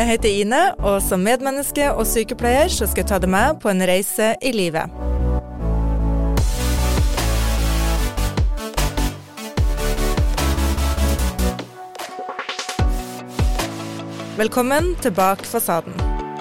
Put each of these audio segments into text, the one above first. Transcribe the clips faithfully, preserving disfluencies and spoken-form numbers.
Jeg heter Ine, og som medmenneske og sykepleier så skal jeg ta deg med på en reise i livet. Velkommen til Bak fasaden.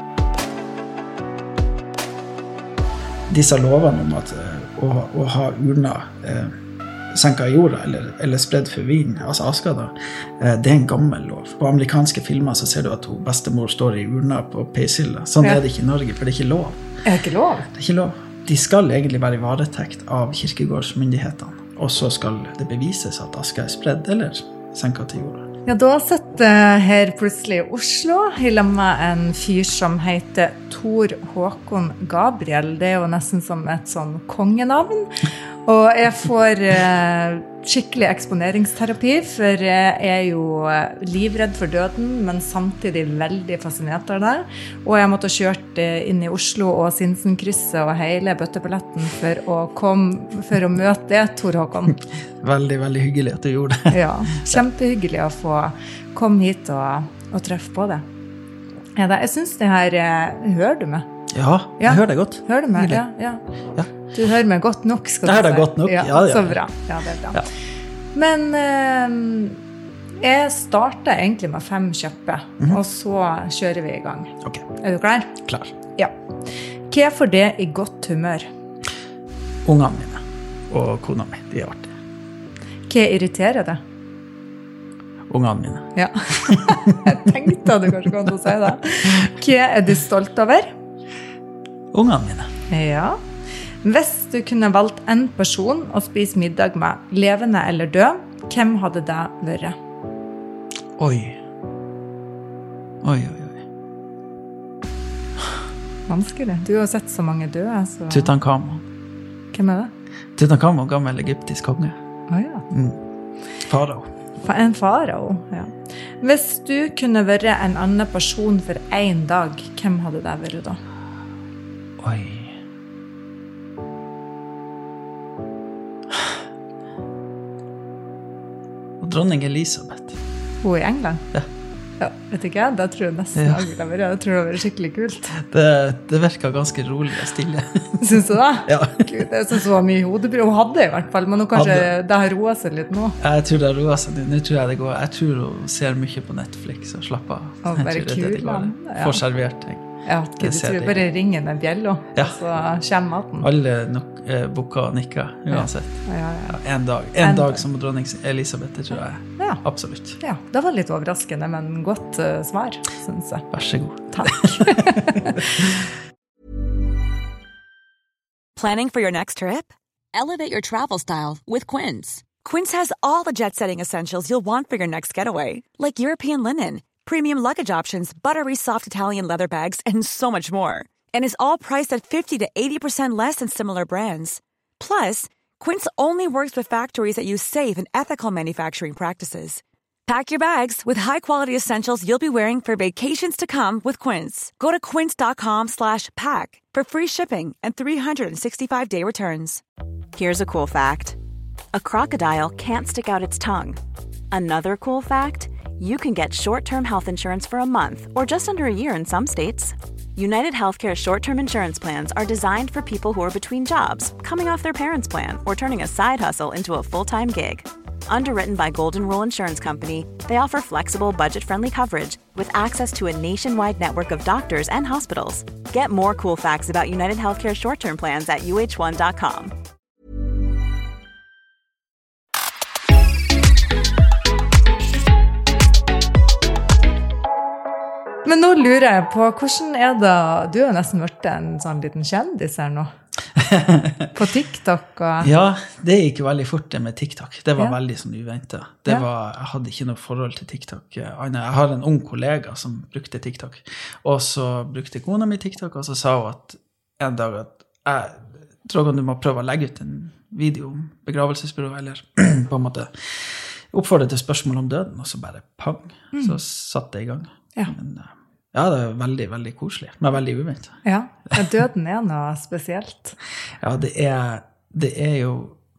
Disse lovene om at å, å ha urna eh, senket i jorda eller, eller spredd for vin, altså aska da, eh, det er en gammel lov. På amerikanske filmer så ser du at bestemor står i urna på peishylla. Sånn ja. Er det ikke i Norge, for det er ikke lov. Er det ikke lov? Det er ikke lov. De skal egentlig være i varetekt av kirkegårdsmyndighetene, og så skal det bevises at aska er spredd eller senket til jorda. Ja, da sitter jeg her plutselig i Oslo, i lag med en fyr som heter Tor Håkon Gabriel. Det er jo nesten som et sånn kongenavn. Og jeg får eh, skikkelig eksponeringsterapi, for jeg er jo livredd for døden, men samtidig veldig fascinert av det. Og jeg måtte kjørt inn i Oslo og Sinsenkrysset og hele bøttepaletten for å, komme, for å møte det, Tor Håkon. Veldig, veldig hyggelig at du gjorde det. Ja, kjempehyggelig å få komme hit og, og treffe på det. Ja, da, jeg synes det her, hører du meg? Ja, jeg ja. hører deg godt. Hører du meg? Ja, ja. ja. Du hører meg godt nok, skal du si. Jeg hører deg godt nok, ja. ja, ja. Så bra, ja, det er bra. Ja. Men eh, jeg starter egentlig med fem kjøppe, mm-hmm. og så kjører vi i gang. Ok. Er du klar? Klar. Ja. Hva får det i godt humør? Ungene mine og kona mi, de er artige. Hva irriterer det? Ungene mine. Ja, jeg tenkte at du kanskje kom til å si det. Hva er du stolt over? Ungene mine. Ja. Hvis du kunne valgt en person å spise middag med, levende eller død, hvem hadde det vært? Oi. Oi, oi, oi. Vanskelig. Du har sett så mange døde. Så... Tutankhamon. Hvem er det? Tutankhamon, gammel egyptisk konge. Å oh, ja. Mm. Farao. En farao, ja. Hvis du kunne vært en annen person for en dag, hvem hadde det vært da? Oi. Og dronning Elisabeth. Hun i England? Ja. Ja, vet ikke jeg, det tror jeg nesten ja. jeg, jeg, jeg tror det var skikkelig kult. Det, det virker ganske rolig og stille. Synes du det? Ja. Gud, jeg synes hun var mye hodebry. Hun hadde i hvert fall, men hun kanskje, hadde. Det har roet seg litt nå. Jeg tror det har roet seg nå. Nå tror jeg det går. Jeg tror hun ser mye på Netflix og slapper av. Og bare kul, man. Ja. Får servert ting. Ja, du tror jeg bare ringer den bjella, ja. og så kommer maten. Alle nok, eh, bukker og nikker, uansett. Ja, ja, ja. Ja, en dag, en, en dag, dag som dronning Elisabeth, det tror jeg. Ja. Absolutt. Ja, det var litt overraskende, men godt uh, svar, synes jeg. Vær så god. Takk. Planning for your next trip? Elevate your travel style with Quince. Quince has all the jet-setting essentials you'll want for your next getaway, like European linen, premium luggage options, buttery soft Italian leather bags, and so much more. And is all priced at fifty to eighty percent less than similar brands. Plus, Quince only works with factories that use safe and ethical manufacturing practices. Pack your bags with high-quality essentials you'll be wearing for vacations to come with Quince. Go to quince.com slash pack for free shipping and three sixty-five day returns. Here's a cool fact. A crocodile can't stick out its tongue. Another cool fact, you can get short-term health insurance for a month or just under a year in some states. United Healthcare short-term insurance plans are designed for people who are between jobs, coming off their parents' plan, or turning a side hustle into a full-time gig. Underwritten by Golden Rule Insurance Company, they offer flexible, budget-friendly coverage with access to a nationwide network of doctors and hospitals. Get more cool facts about United Healthcare short-term plans at U H one dot com. Men nå lurer jeg på, hvordan er det, du har nesten vært en sånn liten kjendis her nå, på TikTok og... Ja, det gikk veldig fort det med TikTok. Det var ja. Veldig som uventet. Det ja. var, jeg hadde ikke noe forhold til TikTok. Jeg har en ung kollega som brukte TikTok, og så brukte kona mi TikTok, og så sa hun at en dag at jeg tror at du må prøve å legge ut en video om begravelsesbyrå, eller på en måte oppfordre til spørsmål om døden, og så bare pang, mm. så satt det i gang. Ja. Men, ja, det er veldig, veldig koselig, men veldig uventet. Ja, døden er noe spesielt. Ja, det er, det er jo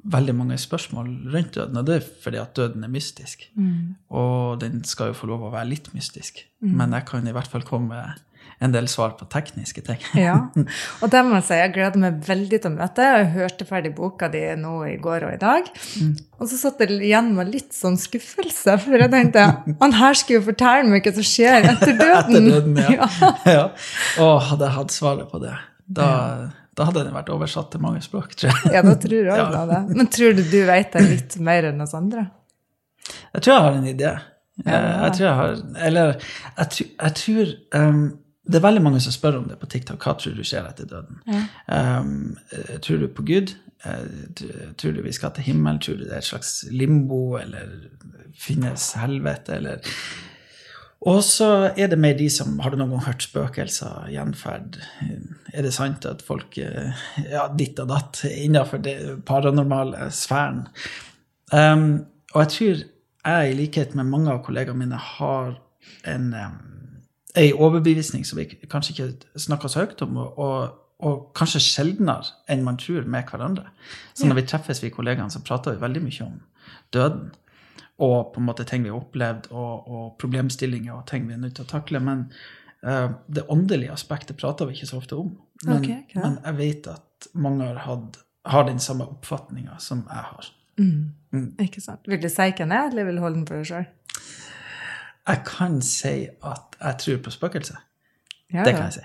veldig mange spørsmål rundt døden, og det er fordi at døden er mystisk. Mm. Og den skal jo få lov å være litt mystisk. Mm. Men jeg kan i hvert fall komme med en del svar på tekniske ting. Ja, og det må jeg si, jeg gleder meg veldig til å møte. Jeg hørte ferdig boka di nå i går og i dag. Mm. Og så satt det igjen med litt sånn skuffelse, for jeg tenkte, han her skulle jo fortelle meg hva som skjer etter døden. Etter døden, ja. ja. ja. Og hadde jeg hatt svaret på det, da... Ja. Da hadde den vært oversatt til mange språk, tror jeg. Ja, da tror jeg ja. det. Men tror du du vet det litt mer enn oss andre? Jeg tror jeg har en idé. Ja, ja. Jeg tror jeg har, eller jeg tror, jeg tror um, det er veldig mange som spør om det på TikTok. Hva tror du skjer etter døden? Ja. Um, tror du på Gud? Tror du vi skal til himmel? Tror du det er et slags limbo, eller finnes helvete, eller... Og så er det mer de som, har du noen gang hørt spøkelser, gjenferd? Er det sant at folk, ja, ditt og datt, innenfor det paranormale sfæren? Um, og jeg tror jeg, i likhet med mange av kollegene mine, har en, um, en overbevisning som vi kanskje ikke snakker så høyt om, og, og, og kanskje sjeldnere enn man tror med hverandre. Så når vi treffes vi kollegene, så prater vi veldig mye om døden. Og på en måte ting vi har opplevd, og, og problemstillinger, og ting vi er nødt til å takle. Men uh, det åndelige aspektet prater vi ikke så ofte om. Men, okay, okay. men jeg vet at mange har, hatt, har den samme oppfatningen som jeg har. Mm. Mm. Ikke sant? Vil du si hvem jeg, eller vil du holde den for deg selv? Jeg kan si at jeg tror på spøkelse. Ja, det kan jeg si.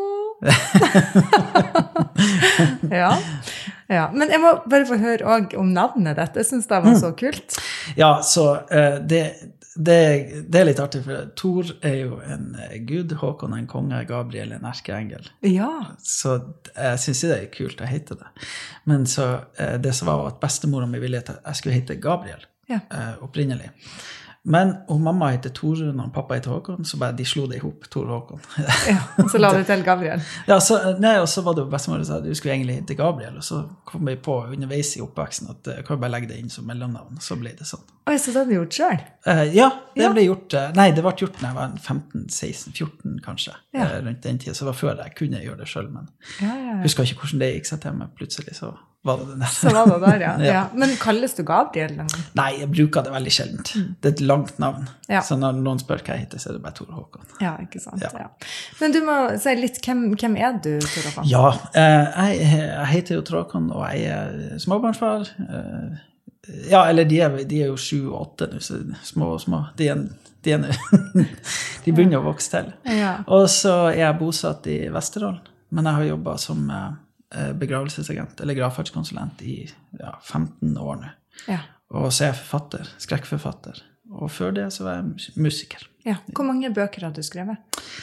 ja. ja, men jeg må bare få høre også om navnet ditt. Jeg synes det var så kult. Ja, så uh, det, det, det er litt artig, for Thor er jo en gud, Håkon en konge, Gabriel en erkeengel. Ja. Så jeg synes det er kult å hete det. Men så uh, det som var at bestemora mi ville at jeg skulle hete Gabriel, ja. uh, opprinnelig. Men om mamma heter Torun og pappa heter Håkon, så bare de slo det ihop, Tor og Håkon. ja, så la du til Gabriel. Ja, så, nei, og så var det bestemor som sa, du skulle egentlig hete Gabriel, og så kom jeg på underveis i oppveksten at jeg kan bare legge det inn som mellomnavn, så ble det sånn. Oi, så det hadde du gjort selv? Uh, ja, det ja. ble gjort, uh, nei, det ble gjort når jeg var femten, seksten, fjorten kanskje, ja. uh, rundt den tiden, så det var før jeg kunne gjøre det selv, men ja, ja, ja. husker ikke hvordan det gikk seg til meg plutselig, så var det den der. Så var det der, ja. ja. ja. Men kalles du Gabriel? Nei, jeg bruker det veldig sjeldent. Mm. Det er et langt navn. Ja. Så når noen spør hva jeg heter, så er det bare Tor Håkon. Ja, ikke sant. Ja. Ja. Men du må si litt, hvem, hvem er du, Tor Håkon? Ja, eh, jeg, jeg heter jo Tor Håkon, og jeg er småbarnsfar. Eh, ja, eller de er, de er jo sju og åtte nå, så små og små. De, er, de, er, de begynner ja. å vokse til. Ja. Og så er jeg bosatt i Vesterålen, men jeg har jobbet som... Eh, begravelsesagent eller gravferdskonsulent i ja, femten år nå. Ja. Og så er jeg forfatter, skrekkforfatter. Og før det så var jeg musiker. Ja. Hvor mange bøker har du skrevet?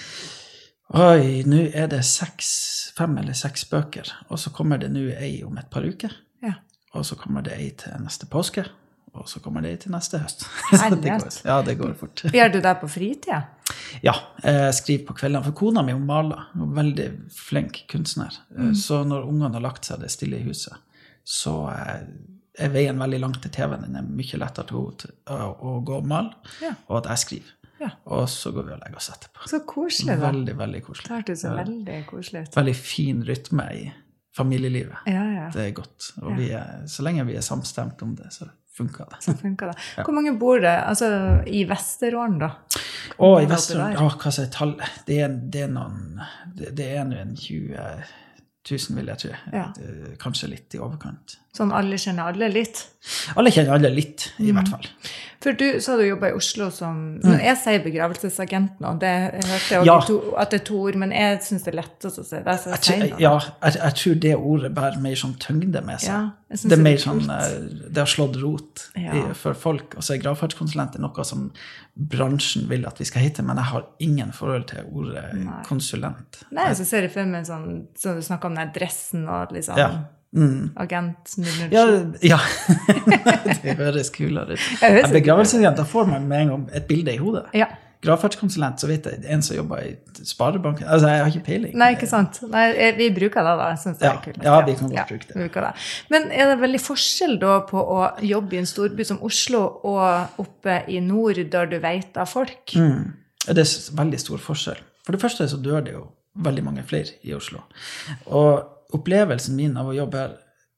Oi, nå er det seks, fem eller seks bøker. Og så kommer det nå ei om et par uker. Ja. Og så kommer det ei til neste påske. Og så kommer det til neste høst. det går, ja, det går fort. Gjør du det på fritida? Ja, jeg skriver på kveldene. For kona mi, hun maler. Hun er veldig flink kunstner. Mm. Så når ungene har lagt seg det stille i huset, så er veien veldig langt til T V-en. Den er mye lettere til å, å gå og male, ja. og at jeg skriver. Ja. Og så går vi og legger oss etterpå. Så koselig da. Veldig, veldig koselig. Det hørtes så veldig koselig ut. Veldig fin rytme i familielivet. Ja, ja. Det er godt. Og ja. vi er, så lenge vi er samstemt om det, så funker det. Så funker det. Ja. Hvor mange bor det altså, i Vesterålen da? Å, i Vesterålen, å, hva er tallet? Det er, det er noen, det, det er noen tjue tusen, vil jeg tro. Ja. Kanskje litt i overkant. Sånn alle kjenner alle litt? Alle kjenner alle litt, i mm. hvert fall. For du så har du jobbet i Oslo som, mm. jeg sier begravelsesagent nå, det jeg hørte jeg ja. to, at det er to ord, men jeg synes det er lett å si det. Så jeg tror, ja, jeg, jeg tror det ordet bærer mer sånn tyngde med seg. Ja, det er mer sånn, det har slått rot ja. i, for folk, og så er gravferdskonsulent noe som bransjen vil at vi skal hete, men jeg har ingen forhold til ordet Nei. konsulent. Nei, så ser jeg for meg sånn, så du snakker om den dressen og liksom... Ja. Mm. Agent null null sju. Ja, ja. Det høres kulere ut. En begravelsesagent, da får man med en gang et bilde i hodet. Ja. Gravferdskonsulent, så vet jeg, en som jobber i Sparebanken. Altså, jeg har ikke peiling. Nei, ikke sant. Nei, vi bruker det da, jeg synes det ja. er kult. Ja, vi kan godt ja, bruke det. det. Men er det veldig forskjell da på å jobbe i en storby som Oslo og oppe i nord, der du vet av folk? Mm. Det er veldig stor forskjell. For det første så dør det jo veldig mange flere i Oslo. Og opplevelsen min av å jobbe her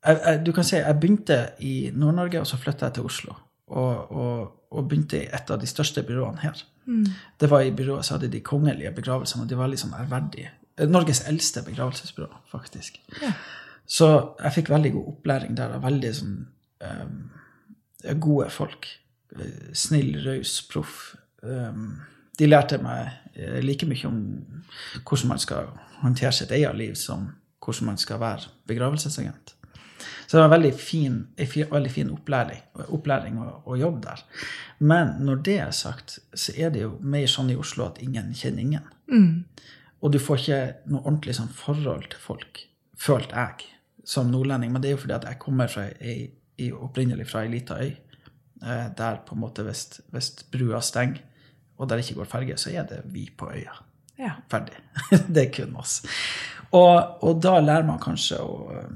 jeg, jeg, du kan si, jeg begynte i Nord-Norge, og så flyttet jeg til Oslo, og, og, og begynte i et av de største byråene her. Mm. Det var i byrået, så hadde de kongelige begravelsene, og de var liksom ærverdige. Norges eldste begravelsesbyrå, faktisk. Ja. Så jeg fikk veldig god opplæring der, og veldig sånn, um, gode folk. Snill, røys, proff. Um, de lærte meg like mye om hvordan man skal håndtere sitt eget liv som hvordan man skal være begravelsesagent. Så det var en veldig fin, en veldig fin opplæring, opplæring å, å jobbe der. Men når det er sagt, så er det jo mer sånn i Oslo at ingen kjenner ingen. Mm. Og du får ikke noe ordentlig sånn forhold til folk, følte jeg, som nordlending. Men det er jo fordi at jeg kommer fra, i, i opprinnelig fra en liten øy, der på en måte hvis, hvis brua stenger, og der ikke går ferge, så er det vi på øya. Ja. Ferdig. Det er kun oss. Og, og da lærer man kanskje å,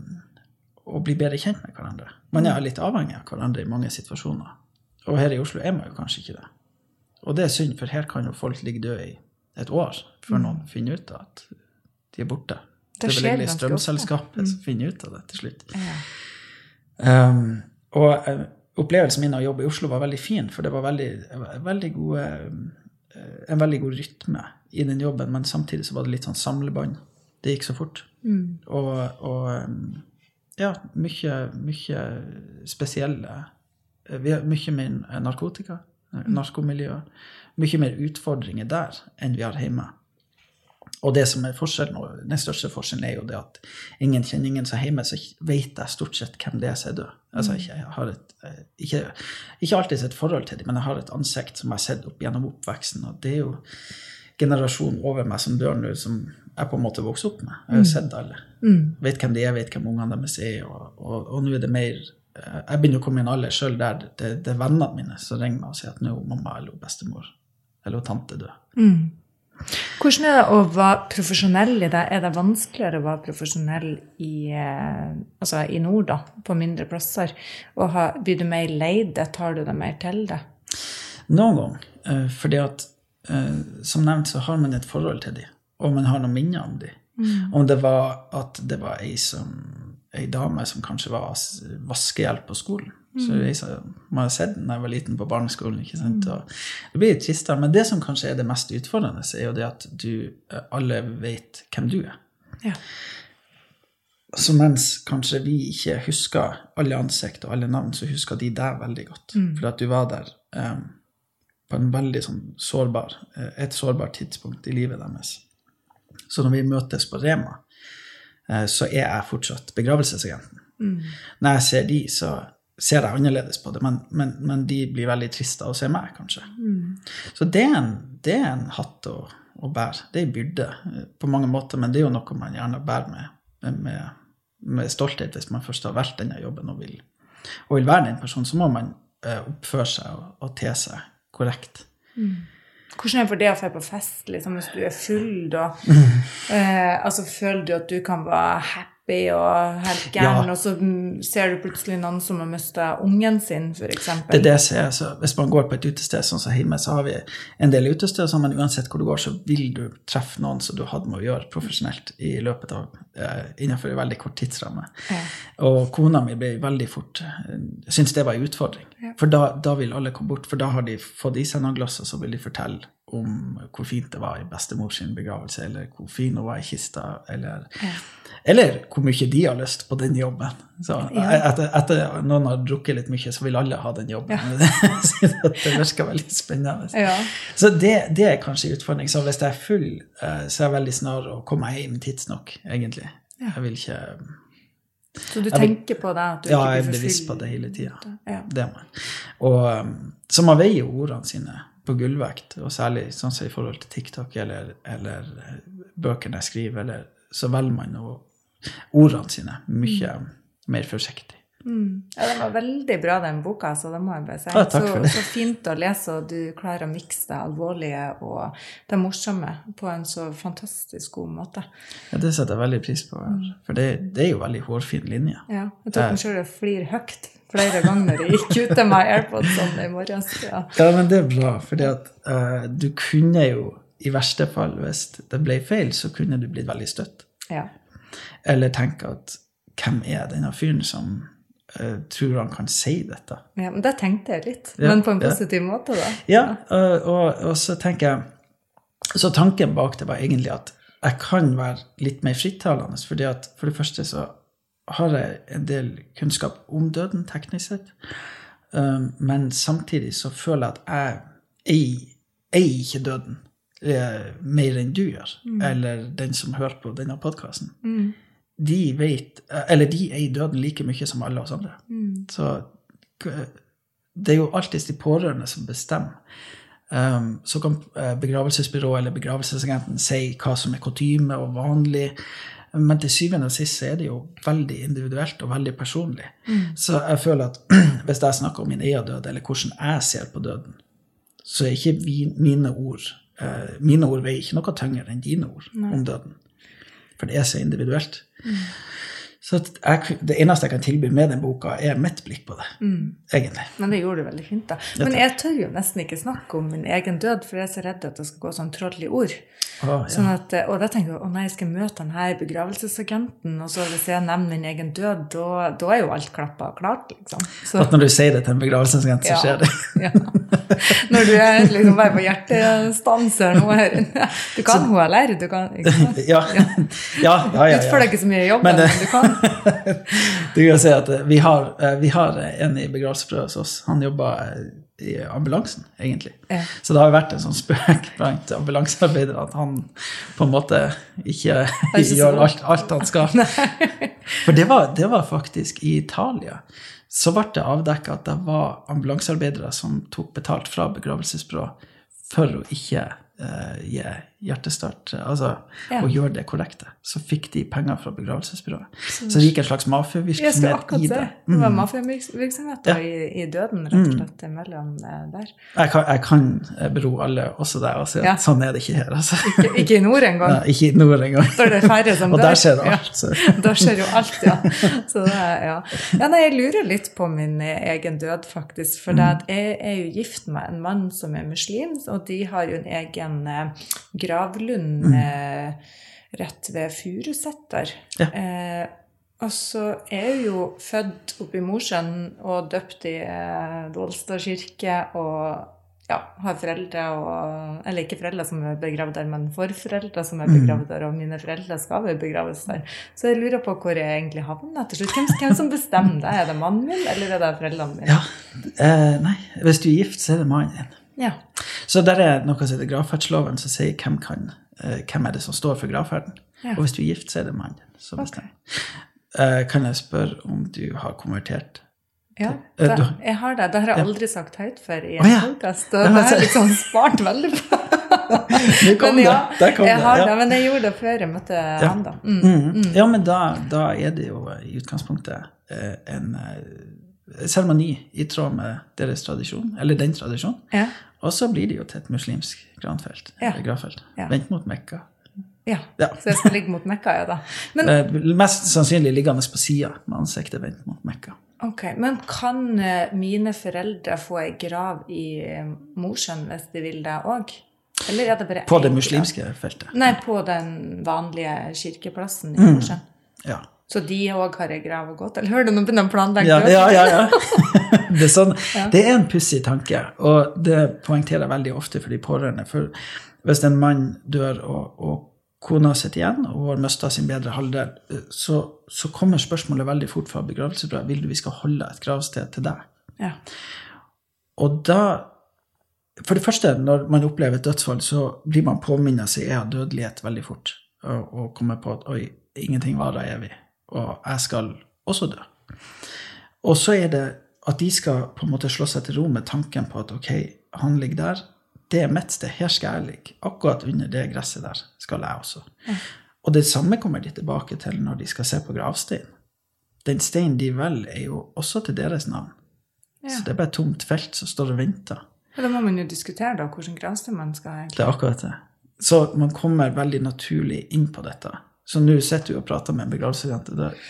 å bli bedre kjent med hverandre. Man er litt avhengig av hverandre i mange situasjoner. Og her i Oslo er man jo kanskje ikke det. Og det er synd, for her kan jo folk ligge døde i et år, før noen finner ut at de er borte. Det, det er vel egentlig strømselskapet som finner ut av det til slutt. Ja. Um, og opplevelsen min av å jobbe i Oslo var veldig fin, for det var veldig, veldig gode, en veldig god rytme i den jobben, men samtidig så var det litt sånn samlebånd. Det gikk så fort. Mm. Og, og ja, mye, mye spesielle, vi har mye mer narkotika, narkomiljø, mye mer utfordringer der enn vi har hjemme. Og det som er forskjellen, og den største forskjellen er jo det at ingen kjenner ingen som er hjemme, så vet jeg stort sett hvem det er som er død. Altså, jeg har et, ikke, ikke alltid et forhold til dem, men jeg har et ansikt som jeg har sett opp gjennom oppveksten, og det er jo generasjonen over meg som dør nå, som jeg på en måte vokser opp med. Jeg har jo sett alle. Mm. Vet hvem de er, vet hvem ungene deres er, og, og, og nå er det mer, jeg begynner å komme i en alder selv der det, det er vennene mine som ringer meg og sier at nå er mamma eller bestemor eller tante død. Mm. Hvordan er det å være profesjonell i det? Er det vanskeligere å være profesjonell i, altså i nord da, på mindre plasser? Og ha, blir du mer leid? Tar du det mer til det? Noen gang, fordi at som nevnt så har man et forhold til dem, og man har noen minner om dem. Mm. Om det var at det var ei, som, ei dame som kanskje var vaskehjelp på skolen. Så jeg har sett den da jeg var liten på barneskolen, ikke sant? Og det blir litt tristere, men det som kanskje er det mest utfordrende er jo det at du, alle vet hvem du er. Ja. Så mens kanskje vi ikke husker alle ansikt og alle navn, så husker de deg veldig godt. Mm. For at du var der um, på en veldig sånn sårbar, et sårbart tidspunkt i livet deres. Så når vi møtes på Rema, uh, så er jeg fortsatt begravelsesagenten. Mm. Når jeg ser de, så ser jeg annerledes på det, men, men, men de blir veldig triste av å se meg, kanskje. Mm. Så det er en, det er en hatt å, å bære. Det er en byrde på mange måter, men det er jo noe man gjerne bærer med, med, med stolthet hvis man først har valgt denne jobben og vil, og vil være den personen, så må man eh, oppføre seg og, og te seg korrekt. Mm. Hvordan er det for det å få på fest, liksom, hvis du er full, da? Mm. Eh, altså, føler du at du kan være happy og helt gæren, ja. Og så ser du plutselig noen som har mistet ungen sin, for eksempel. Det er det jeg ser. Så hvis man går på et utested, sånn som hjemme, så har vi en del utested, så men uansett hvor du går, så vil du treffe noen som du hadde med å gjøre profesjonelt i løpet av, eh, innenfor en veldig kort tidsramme. Ja. Og kona mi ble veldig fort, jeg synes det var en utfordring. Ja. For da, da vil alle komme bort, for da har de fått i seg noen glass, og så vil de fortelle om hvor fint det var i bestemor sin begravelse, eller hvor fin hun var i kista, eller... Ja. Eller hvor mye de har lyst på den jobben. Så ja. etter, etter noen har drukket litt mye, så vil alle ha den jobben. Ja. Så det virker veldig spennende. Ja. Så det, det er kanskje utfordring. Så hvis jeg er full, så er jeg veldig snar å komme hjem tidsnok, egentlig. Ja. Jeg vil ikke... Så du tenker på det? At du ja, ikke jeg er bevisst på det hele tiden. Ja. Det er man. Og, så man veier ordene sine på gullvekt, og særlig sånn som i forhold til TikTok, eller, eller bøkene jeg skriver, eller, så velger man å ordene sine mye mm. mer forsiktig. Mm. Ja, det var veldig bra den boka, så det må jeg bare si. Ja, takk for det. Så, så fint å lese, og du klarer å mikse det alvorlige og det morsomme på en så fantastisk god måte. Ja, det setter jeg veldig pris på, for det, det er jo veldig hårfin linje. Ja, jeg tok meg selv å flir høyt flere ganger når jeg gikk ut av meg AirPods sånn i morges. Ja. Ja, men det er bra, fordi at uh, du kunne jo, i verste fall, hvis det ble feil, så kunne du blitt veldig støtt. Ja. Eller tenke at hvem er denne fyren som uh, tror han kan si dette? Ja, men det tenkte jeg litt, ja, men på en positiv ja. måte da. Ja, og, og, og så tenker jeg, så tanken bak det var egentlig at jeg kan være litt mer frittalende, fordi at for det første så har jeg en del kunnskap om døden teknisk sett, um, men samtidig så føler jeg at jeg eier, eier ikke døden eh, mer enn du gjør, mm. eller den som hører på denne podcasten. Mm. De vet, eller de eier døden like mye som alle oss andre. Mm. Så det er jo alltid de pårørende som bestemmer. Um, så kan begravelsesbyrå eller begravelsesagenten si hva som er kutyme og vanlig, men til syvende og sist så er det jo veldig individuelt og veldig personlig. Mm. Så jeg føler at hvis jeg snakker om min egen død, eller hvordan jeg ser på døden, så er ikke vi, mine ord, uh, mine ord veier ikke noe tyngre enn dine ord Nei. Om døden. For det er så individuelt. Mm. Så jeg, det eneste jeg kan tilby med den boka er mitt blikk på det, mm. egentlig. Men det gjorde du veldig fint da. Men jeg tør jo nesten ikke snakke om min egen død, for jeg er så redd at det skal gå sånn troll i ord. Oh, ja. Sånn at, og da tenker jeg, å nei, jeg skal møte den her begravelsesagenten, og så hvis jeg nevner min egen død, da, da er jo alt klappet og klart, liksom. Så, at når du sier det til en begravelsesagent, så ja, skjer det. Ja. Når du er liksom bare på hjertestanser nå her. Du kan H L R, du kan, ikke sant? Ja, ja, ja. ja, ja. Utfører ikke så mye jobb, men, men du kan. Du kan si at vi har, vi har en i begravelsesprøve hos oss. Han jobber i ambulansen, egentlig. Ja. Så det har vært en sånn spøk blant ambulansearbeidere at han på en måte ikke, ikke gjør alt, alt han skal. For det var, det var faktisk i Italia. Så ble det avdekket at det var ambulansearbeidere som tok betalt fra begravelsesbyrå for å ikke uh, gi hjertestart, altså ja. Å gjøre det korrekte. Så fikk de penger fra begravelsesbyrået. Så, så det gikk en slags mafiavirksomhet i det. Mm. Det var mafiavirksomhet ja. i, i døden, rett og slett, mellom der. Jeg kan, jeg kan bero alle også der og si at ja. Sånn er det ikke her. Altså. Ikke, ikke i nord engang? Nei, ikke i nord engang. Da er det færre som og dør. Der skjer det alt. Så. Ja. Da skjer jo alt, ja. Så det er, ja. ja nei, jeg lurer litt på min egen død, faktisk, for mm. det jeg er jo gift med en mann som er muslim, og de har jo en egen eh, gravlund mm. eh, rett ved Furusetter. Ja. Eh, og så er jeg jo født oppe i Mosjøen og døpt i eh, Dolstad kirke, og ja, har foreldre, og, eller ikke foreldre som er begravd der, men forforeldre som er begravd der, og mine foreldre skal være begravet der. Så jeg lurer på hvor jeg egentlig havner til slutt. Hvem, hvem som bestemmer det? Er det mannen min, eller er det foreldrene mine? Ja, eh, nei, hvis du er gift, så er det mannen din. Ja. Så der er noe som heter gravferdsloven, som sier hvem, kan, uh, hvem er det som står for gravferden. Ja. Og hvis du er gift, så er det mannen som bestemmer. Okay. Uh, kan jeg spørre om du har konvertert? Ja, uh, da, du, jeg har det. Det har jeg aldri ja. sagt høyt før i en oh, ja. podcast. Og det har jeg liksom spart veldig på. men ja, det. kom jeg har det. Ja. det, men jeg gjorde det før jeg møtte ja. han da. Mm, mm. Mm. Ja, men da, da er det jo i utgangspunktet uh, en... Uh, seremoni i tråd med deres tradisjon, eller den tradisjonen. Ja. Og så blir det jo til et muslimsk gravfelt. Ja. gravfelt. Ja. Vent mot Mekka. Ja. ja, så jeg skal ligge mot Mekka, ja da. Men, eh, mest sannsynlig liggende på siden, med ansiktet vent mot Mekka. Ok, men kan mine foreldre få en grav i Mosjøen hvis de vil det også? Eller er det bare på det muslimske grav? Feltet? Nei, på den vanlige kirkeplassen i Mosjøen. Mm. Ja. Så de også har jeg grav og gått. Eller hører du noen begynner å planlegge? Ja, ja, ja. ja. det, er sånn, ja. det er en pussig tanke, og det poengterer veldig ofte for de pårørende. For hvis en mann dør, og, og kona sitter igjen, og har mistet sin bedre halvdel, så, så kommer spørsmålet veldig fort fra begravelsesbyrået. Vil du vi skal holde et gravsted til deg? Ja. Og da, for det første, når man opplever et dødsfall, så blir man påminnet seg av dødelighet veldig fort, og, og kommer på at, oi, ingenting varer evig. Og jeg skal også dø. Og så er det at de skal på en måte slå seg til ro med tanken på at ok, han ligger der, det er mitt sted, her skal jeg ligge. Akkurat under det gresset der skal jeg også. Ja. Og det samme kommer de tilbake til når de skal se på gravsteinen. Den steinen de vel er jo også til deres navn. Ja. Så det er bare et tomt felt som står og venter. Ja, da må man jo diskutere da, hvordan gravstein man skal egentlig. Det er akkurat det. Så man kommer veldig naturlig inn på dette. Så nå sitter du og prater med en begravelsesagent.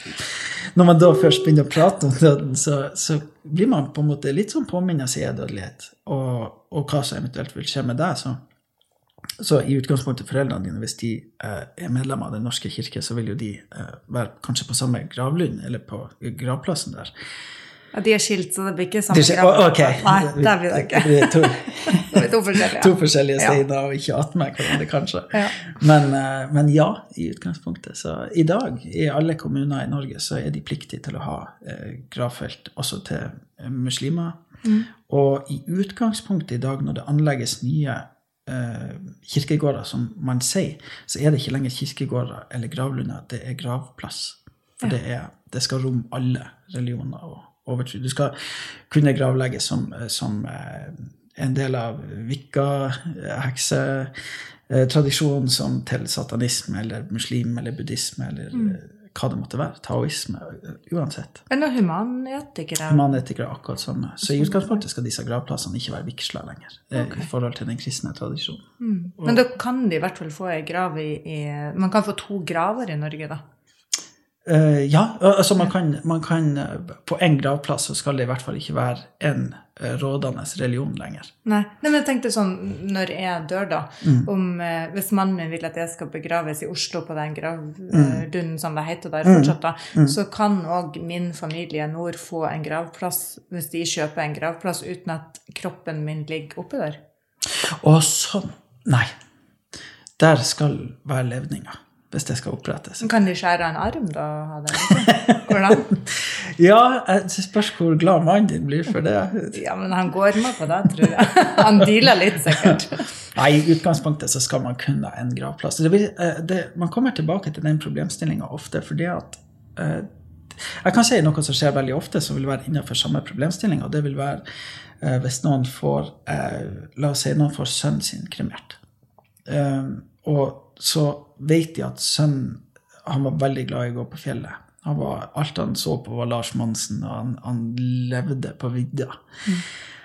Når man da først begynner å prate om døden, så, så blir man på en måte litt sånn påminnet seg av dødelighet, og, og hva som eventuelt vil skje med deg. Så Så i utgangspunktet foreldrene dine, hvis de eh, er medlemmer av den norske kirke, så vil jo de eh, være kanskje på samme gravlund, eller på gravplassen der. Ja, de er skilt, så det blir ikke samme er, grav. Ok. Nei, det blir det ikke. Det blir to, det blir to forskjellige. To forskjellige steiner, ja. Og ikke attmed hverandre, kanskje. Ja. Men, eh, men ja, i utgangspunktet. Så i dag, i alle kommuner i Norge, så er de pliktige til å ha eh, gravfelt også til eh, muslimer. Mm. Og i utgangspunktet i dag, når det anlegges nye eh, kirkegårder, som man sier, så er det ikke lenger kirkegårder eller gravlunder, det er gravplass. For ja. det, er, det skal romme alle religioner og overtro. Du skal kunne gravlegge som, som eh, en del av vikka, hekse, eh, tradisjon som til satanisme, eller muslim, eller buddhisme, eller mm. hva det måtte være, taoisme, uansett. Men noe humanetikere? Humanetikere, akkurat sånn. Så i utgangspunktet skal disse gravplassene ikke være viksla lenger, okay. i forhold til den kristne tradisjonen. Mm. Men da kan de i hvert fall få en grav i, i... Man kan få to graver i Norge, da? Uh, ja, altså man kan, man kan på en gravplass så skal det i hvert fall ikke være en uh, rådende religion lenger. Nei. Nei, men jeg tenkte sånn, når jeg dør da, mm. om uh, hvis mannen min vil at jeg skal begraves i Oslo på den gravdunnen mm. som det heter der fortsatt da, mm. så kan også min familie nord få en gravplass hvis de kjøper en gravplass uten at kroppen min ligger oppe der. Å, sånn. Nei. Der skal være levninger. Hvis det skal opprettes. Kan de skjære en arm da? Hvordan? Ja, jeg spørs hvor glad mannen din blir for det. Ja, men han går med på det, tror jeg. Han dealer litt sikkert. Nei, i utgangspunktet så skal man kunne en gravplass. Det vil, det, man kommer tilbake til den problemstillingen ofte, fordi at eh, jeg kan si noe som skjer veldig ofte, som vil være innenfor samme problemstilling, og det vil være eh, hvis noen får, eh, la oss si, noen får sønnen sin kremert. Eh, og så vet de at sønnen, han var veldig glad i å gå på fjellet. Han var, alt han så på var Lars Monsen, og han, han levde på vidda. Mm.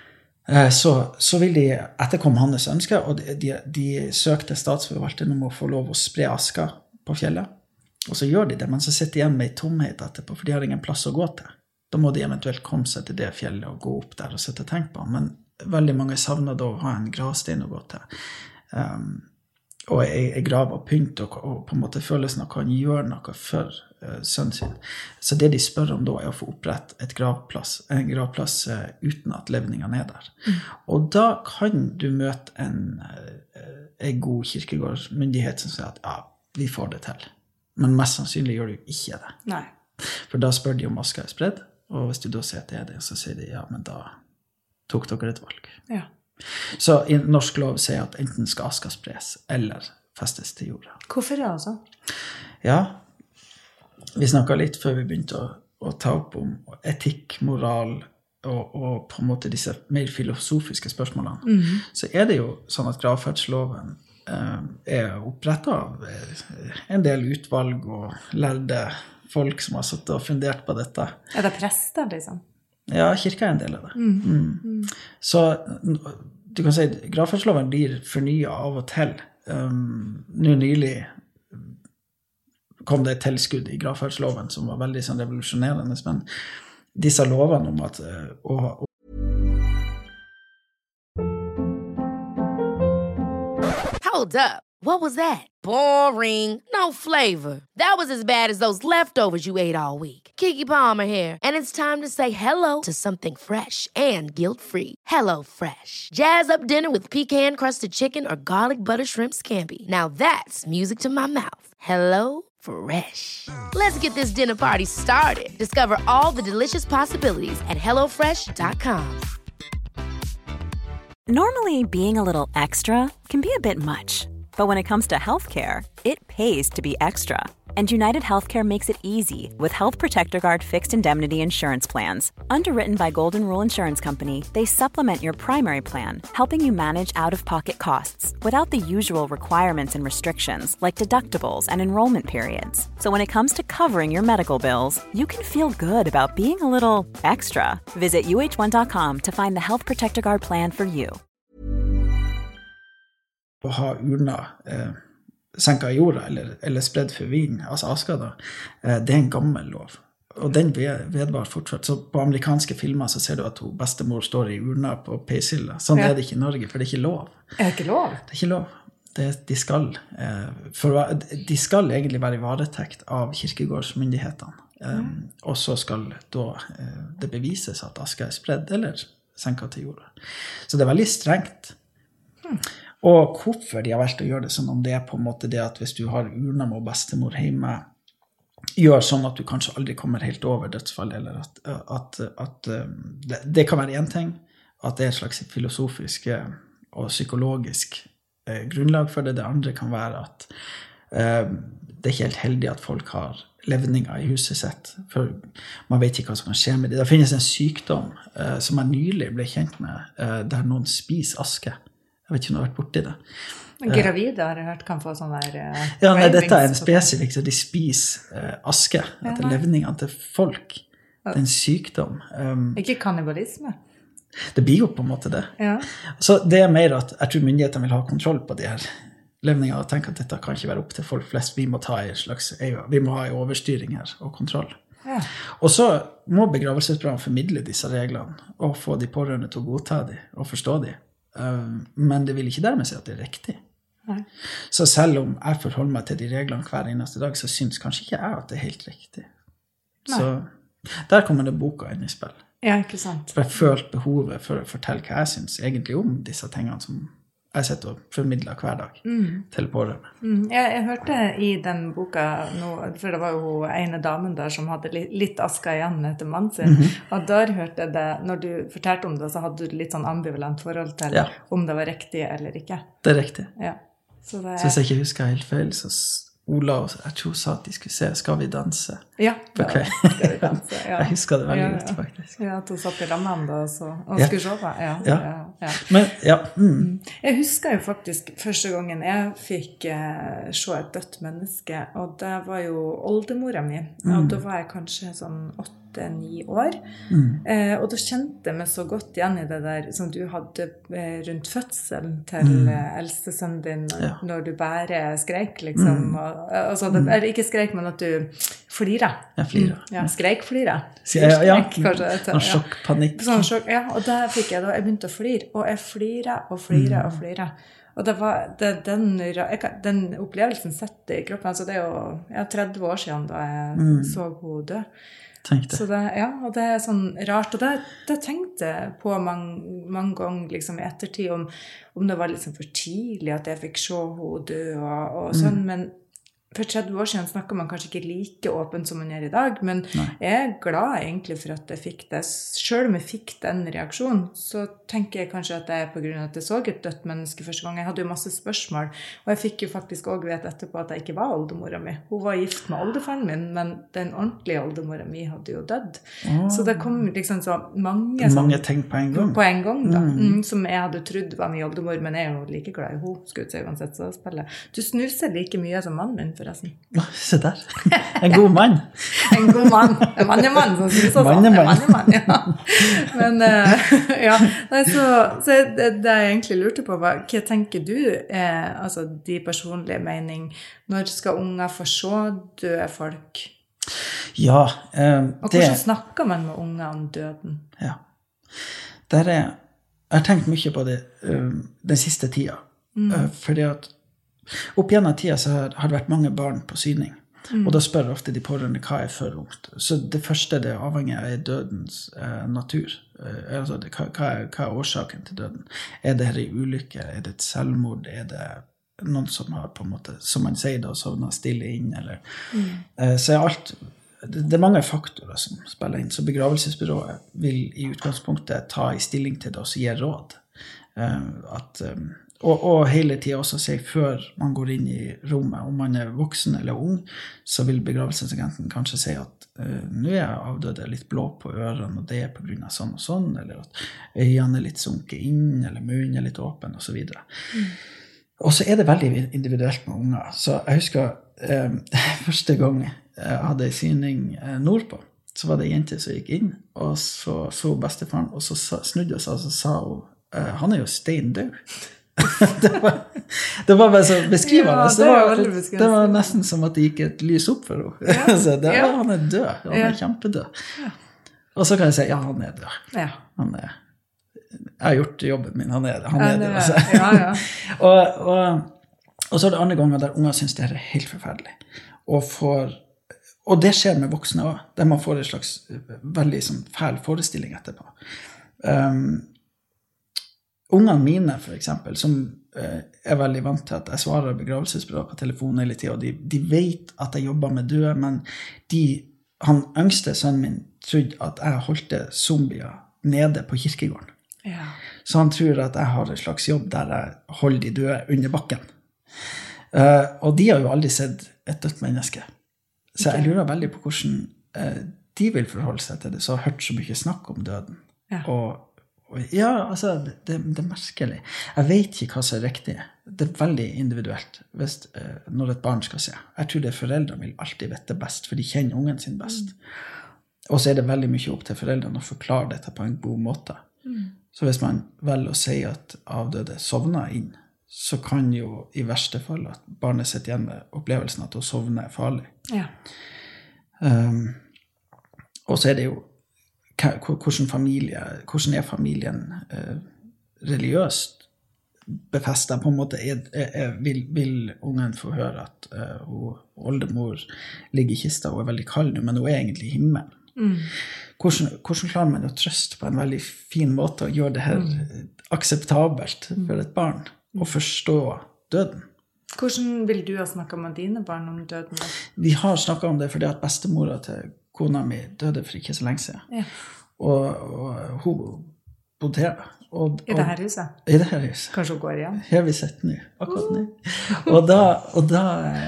Så, så vil de etterkomme hans ønske, og de, de, de søkte statsforvalteren om å få lov å spre aska på fjellet. Og så gjør de det, men så sitter de igjen med en tomhet etterpå, for de har ingen plass å gå til. Da må de eventuelt komme seg til det fjellet og gå opp der og sitte og tenke på han. Men veldig mange savner da å ha en gravstein å gå til. Um, og jeg grav og pynt, og, og på en måte følelsen av å kunne gjøre noe for uh, sønnen sin. Så det de spør om da er å få opprett et gravplass, en gravplass uh, uten at levningen er der. Mm. Og da kan du møte en, uh, en god kirkegårdsmyndighet som sier at ja, vi får det til. Men mest sannsynlig gjør du ikke det. Nei. For da spør de om aska er spredd, og hvis du da sier at det er det, så sier de ja, men da tok dere et valg. Ja. Så i norsk lov sier at enten skal aska spres eller festes til jorda. Hvorfor det altså? Ja, vi snakket litt før vi begynte å, å ta opp om etikk, moral og, og på en måte disse mer filosofiske spørsmålene. Mm-hmm. Så er det jo sånn at gravferdsloven eh, er opprettet av en del utvalg og lærde folk som har satt og fundert på dette. Er det prester liksom? Ja, kirka er en del av det. Mm. Mm. Så du kan si at gravferdsloven blir fornyet av og til. Um, nå nylig kom det et tilskudd i gravferdsloven som var veldig sånn revolusjonerende, men disse lovene om at uh, å, Hold up. What was that? Boring. No flavor. That was as bad as those leftovers you ate all week. Keke Palmer here, and it's time to say hello to something fresh and guilt-free. Hello Fresh. Jazz up dinner with pecan-crusted chicken or garlic butter shrimp scampi. Now that's music to my mouth. Hello Fresh. Let's get this dinner party started. Discover all the delicious possibilities at hello fresh dot com. Normally, being a little extra can be a bit much. But when it comes to healthcare, it pays to be extra. And United Healthcare makes it easy with Health Protector Guard fixed indemnity insurance plans. Underwritten by Golden Rule Insurance Company, they supplement your primary plan, helping you manage out-of-pocket costs without the usual requirements and restrictions like deductibles and enrollment periods. So when it comes to covering your medical bills, you can feel good about being a little extra. Visit U H one dot com to find the Health Protector Guard plan for you. Å ha urna eh, senka i jorda eller, eller spredd for vin, altså aska da, eh, det er en gammel lov. Og den vedvar fortsatt. Så på amerikanske filmer så ser du at hun bestemor står i urna på peishylla. Sånn ja. Er det ikke i Norge, for det er ikke lov. Er det ikke lov? Det er ikke lov. det, de, skal, eh, for, de skal egentlig være i varetekt av kirkegårdsmyndighetene. Um, mm. Og så skal da eh, det bevises at aska er spredd eller senket til jorda. Så det er veldig strengt. Mm. Og hvorfor de har valgt å gjøre det sånn, om det er på en måte det at hvis du har urna med bestemor hjemme, gjør sånn at du kanskje aldri kommer helt over dødsfall, eller at, at, at det, det kan være en ting, at det er et slags filosofisk og psykologisk eh, grunnlag for det. Det andre kan være at eh, det er ikke helt heldig at folk har levninger i huset sitt, for man vet ikke hva som kan skje med det. Det finnes en sykdom eh, som jeg nylig ble kjent med, eh, der noen spiser aske. Jeg vet ikke om du har vært borti det. Gravide har jeg hørt kan få sånne der uh, ja, nei, dette er en spesifikk, så de spiser uh, aske etter ja, levningene til folk. Det er en sykdom. Um, ikke kannibalisme. Det blir jo på en måte det. Ja. Så det er mer at jeg tror myndighetene vil ha kontroll på de her levningene og tenker at dette kan ikke være opp til folk flest. Vi må, ta en slags, vi må ha en overstyring her og kontroll. Ja. Og så må begravelsesprogrammet formidle disse reglene og få de pårørende til å godta de og forstå de. Um, men det vil ikke dermed si at det er riktig. Nei. Så selv om jeg forholder meg til de reglene hver eneste dag, så synes kanskje ikke jeg at det er helt riktig. Nei. Så der kommer det boka inn i spill. Ja, ikke sant. For jeg følte behovet for å fortelle hva jeg synes egentlig om disse tingene som jeg sitter og formidler hver dag mm. til pårørende. Mm. Jeg, jeg hørte i den boka, nå, for det var jo ene damen der som hadde litt, litt aska igjen etter mannen sin, mm-hmm. og der hørte jeg det, når du fortalte om det, så hadde du litt sånn ambivalent forhold til ja. Om det var riktig eller ikke. Det er riktig. Ja. Så, det, så hvis jeg ikke husker helt feil, så Ola, jeg tror sa at de skulle se Skal vi danse? Ja, okay. ja Skal vi danse, ja. Jeg husker det veldig ja, godt, faktisk. Ja, at hun satt i lammen da, så, og ja. skulle se på. Ja, ja. ja, ja. Men, ja. Mm. Jeg husker jo faktisk første gangen jeg fikk eh, se et dødt menneske, og det var jo oldemora mi, mm. og da var jeg kanskje sånn åtte ni år, mm. eh, og da kjente jeg meg så godt igjen i det der som du hadde eh, rundt fødselen til mm. eh, eldste sønnen din, når, ja. Når du bare skrek, liksom, mm. og, altså, det, eller ikke skrek, men at du flirer. Ja, flirer. Ja, skrek-flirer. Ja, ja, kanskje. Sånn sjokk, panikk. Sånn sjokk, ja, og der fikk jeg da, jeg begynte å flire, og jeg flirer og flirer og flirer. Og det var, det, den, jeg, den opplevelsen sett i kroppen, så det er jo ja, tretti år siden da jeg mm. så hun dø. Så det, ja, og det er sånn rart, og det, det tenkte jeg på mange, mange ganger liksom, i ettertid, om, om det var liksom for tidlig at jeg fikk se henne dø og, og sånn, mm. men for tretti år siden snakker man kanskje ikke like åpent som man gjør i dag, men Nei. Jeg er glad egentlig for at jeg fikk det. Selv om jeg fikk den reaksjonen, så tenker jeg kanskje at det er på grunn av at jeg så et dødt menneske første gang. Jeg hadde jo masse spørsmål, og jeg fikk jo faktisk også vite etterpå at jeg ikke var oldemora mi. Hun var gift med oldefaren min, men den ordentlige oldemora mi hadde jo dødd. Oh. Så det kom liksom så mange, mange ting på en gang. På en gang da, mm. Mm, som jeg hadde trodd var min oldemor, men jeg er jo like glad i hun, skulle jeg si uansett så spiller. Du snuser like mye som mannen min, forresten. Se der. En god mann. En god mann. En mannemann som synes sånn. En mannemann, ja. Men uh, ja, Nei, så, så det, det jeg egentlig lurte på var, hva tenker du er altså de personlige mening, når skal unger få se døde folk? Ja, um, og hvordan det, snakker man med unger om døden? Ja, der er, jeg har tenkt mye på det um, den siste tida, mm. uh, fordi at opp gjennom tida så har det vært mange barn på syning, mm. og da spør ofte de pårørende hva er for ungt. Så det første det avhenger av dødens eh, natur. Eh, altså det, hva, hva, er, hva er årsaken til døden? Er det her en ulykke? Er det et selvmord? Er det noen som har på en måte, som man sier da, sovnet stille inn? Eller, mm. eh, så er alt, det, det er mange faktorer som spiller inn, så begravelsesbyrået vil i utgangspunktet ta i stilling til det og gi råd. Eh, at eh, Og, og hele tiden også si før man går inn i rommet, om man er voksen eller ung, så vil begravelsesagenten kanskje si at uh, nå er jeg avdøde litt blå på ørene, og det er på grunn av sånn og sånn, eller at øynene er litt sunket inn, eller munnen er litt åpen, og så videre. Mm. Og så er det veldig individuelt med unger. Så jeg husker um, første gang jeg hadde en syning uh, nordpå, så var det en jente som gikk inn, og så så bestefaren, og så snudde hun seg, og så sa hun, uh, han er jo stein død. det, var, det var bare så beskrivende. Ja, det, var, det, det var nesten som at det gikk et lys opp for henne. Ja. så det, ja. Han er død. Han er ja. kjempedød. Ja. Og så kan jeg si, ja, han er død. Ja. Han er, jeg har gjort jobben min, han er, han er ja, død. Altså. Ja, ja. og, og, Og så er det andre ganger der unger synes det er helt forferdelig. Og, får, og det skjer med voksne også, der man får en slags veldig sånn, fæl forestilling etterpå. Um, ungene mine, for eksempel, som uh, er veldig vant til at jeg svarer begravelsesbyrå på telefonen hele tiden, og de, de vet at jeg jobber med døde, men de, han yngste sønnen min trodde at jeg holdt zombier nede på kirkegården. Ja. Så han tror at jeg har en slags jobb der jeg holder de døde under bakken. Uh, og de har jo aldri sett et dødt menneske. Så jeg lurer veldig på hvordan uh, de vil forholde seg til det, så har hørt så mye snakk om døden. Ja. Og, og ja, altså, det, det er merkelig. Jeg vet ikke hva som er riktig. Det er veldig individuelt hvis, uh, når et barn skal se. Jeg tror det foreldrene vil alltid vite best, for de kjenner ungen sin best. Mm. Og så er det veldig mye opp til foreldrene å forklare dette på en god måte. Mm. Så hvis man velger å si at avdøde sovner inn, så kan jo i verste fall at barnet sitter igjen med opplevelsen at å sovne er farlig. Ja. Um, og så er det jo hvordan, familie, hvordan er familien uh, religiøst befestet på en måte. Er, er, vil, vil ungen få høre at uh, hun, oldemor ligger i kista og er veldig kald, men hun er egentlig i himmelen. Mm. Hvordan, hvordan klarer man å trøste på en veldig fin måte og gjøre det her mm. akseptabelt for et barn og forstå døden? Hvordan vil du ha snakket med dine barn om døden? Da? Vi har snakket om det fordi at bestemora til kona mi døde for ikke så lenge siden. Ja. Og, og hun bodde her. Og, I det her huset? I det her huset. Kanskje hun går igjen? Her vi sitter nå, akkurat nå. Og da, og, da,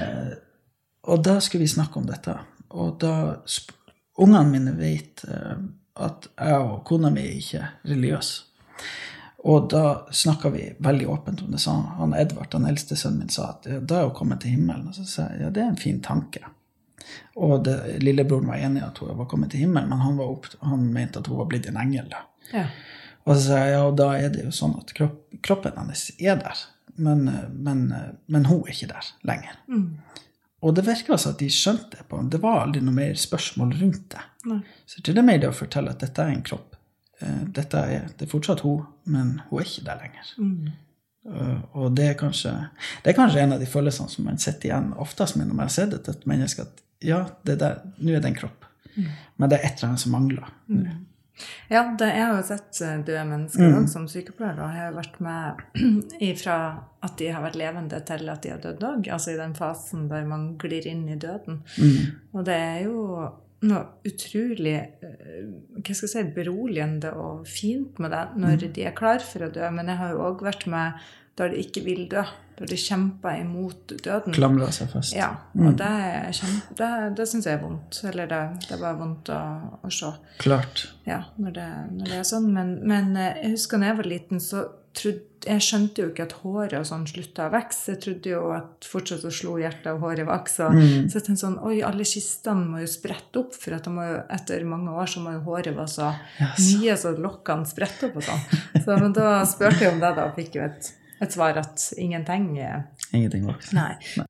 og da skulle vi snakke om dette. Og da ungene mine vet uh, at jeg og kona mi er ikke religiøs. Og da snakket vi veldig åpent om det. Så han Edvard, den eldste sønnen min, sa at ja, da er hun kommet til himmelen. Og så sa jeg, ja, det er en fin tanke. Og det, lillebroren var enig i at hun var kommet til himmelen, men han, var opp, han mente at hun var blitt en engel. Da. Ja. Og så sa jeg, ja, og da er det jo sånn at kropp, kroppen hennes er der, men, men, men hun er ikke der lenger. Mm. Og det virker altså at de skjønte det på. Det var aldri noe mer spørsmål rundt det. Nei. Så det er mer det å fortelle at dette er en kropp. Dette er, det er fortsatt hun, men hun er ikke der lenger. Mm. Og det er, kanskje, det er kanskje en av de følelsene som man setter igjen oftest med når man har sett et, et menneske, at ja, det der, nå er det en kropp. Mm. Men det er et eller annet som mangler. Mm. Ja, det, jeg har jo sett døde mennesker mm. som sykepleier, og jeg har vært med ifra at de har vært levende til at de har dødd også, altså i den fasen der man glir inn i døden. Mm. Og det er jo noe utrolig, hva skal jeg si, beroligende og fint med det når mm. de er klar for å dø, men jeg har jo også vært med der de ikke vil dø, der de kjemper imot døden. Klamrer seg fast. Ja, og mm. det, kjempe, det, det synes jeg er vondt, eller det, det er bare vondt å, å se. Klart. Ja, når det, når det er sånn, men, men jeg husker når jeg var liten, så trodde, jeg skjønte jo ikke at håret og sånn sluttet å vekse. Jeg trodde jo at fortsatt så slo hjertet og håret vokse. Mm. Så jeg tenkte sånn, oi, alle kistene må jo sprette opp, for at de må jo, etter mange år så må jo håret være så yes. mye, så lokkene sprette opp og sånn. Så men da spurte jeg om det da, og fikk jo et, et svar at ingenting... Ingenting vokser. Nei. Nei.